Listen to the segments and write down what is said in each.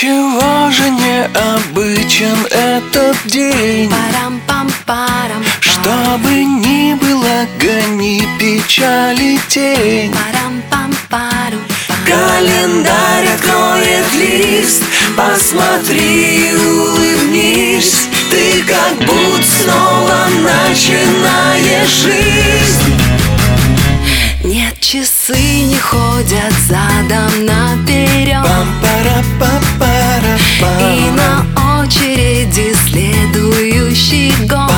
Отчего же необычен этот день? Парам-пам-парам. Чтобы ни было, гони печали тень. Парам-пам-парам. Календарь откроет лист, посмотри и улыбнись. Ты как будто снова начинаешь жизнь. Нет, часы не ходят задом наперед, и на очереди следующий год.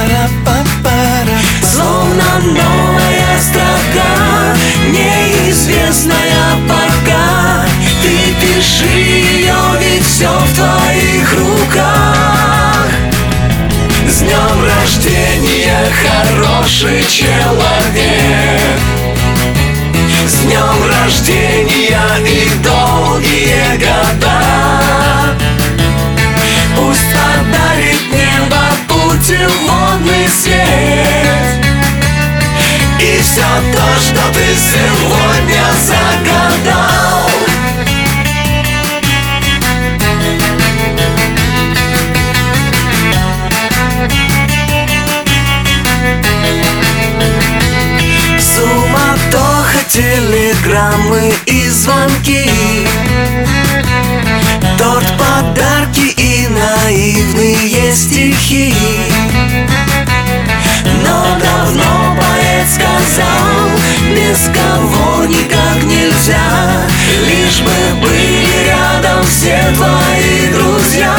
Словно новая строка, неизвестная пока. Ты пиши ее, ведь все в твоих руках. С днем рождения, хороший человек! С днем рождения и долгие года! Пусть подарит небо путеводный свет и все то, что ты сегодня загадал. Суматоха, телеграммы и звонки, торт, подарки и наивные стихи. Но давно поэт сказал, без кого никак нельзя, лишь бы были рядом все твои друзья.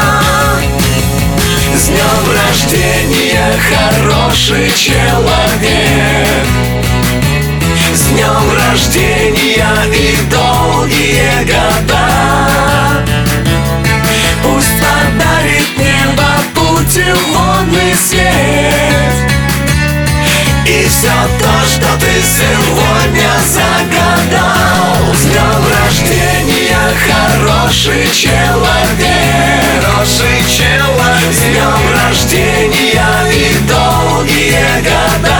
С днем рождения, хороший человек! С днем рождения и долгие года! Пусть подарит небо путеводный свет и все то, что ты сегодня загадал. С днем рождения, хороший человек! Хороший человек! С днем рождения и долгие года!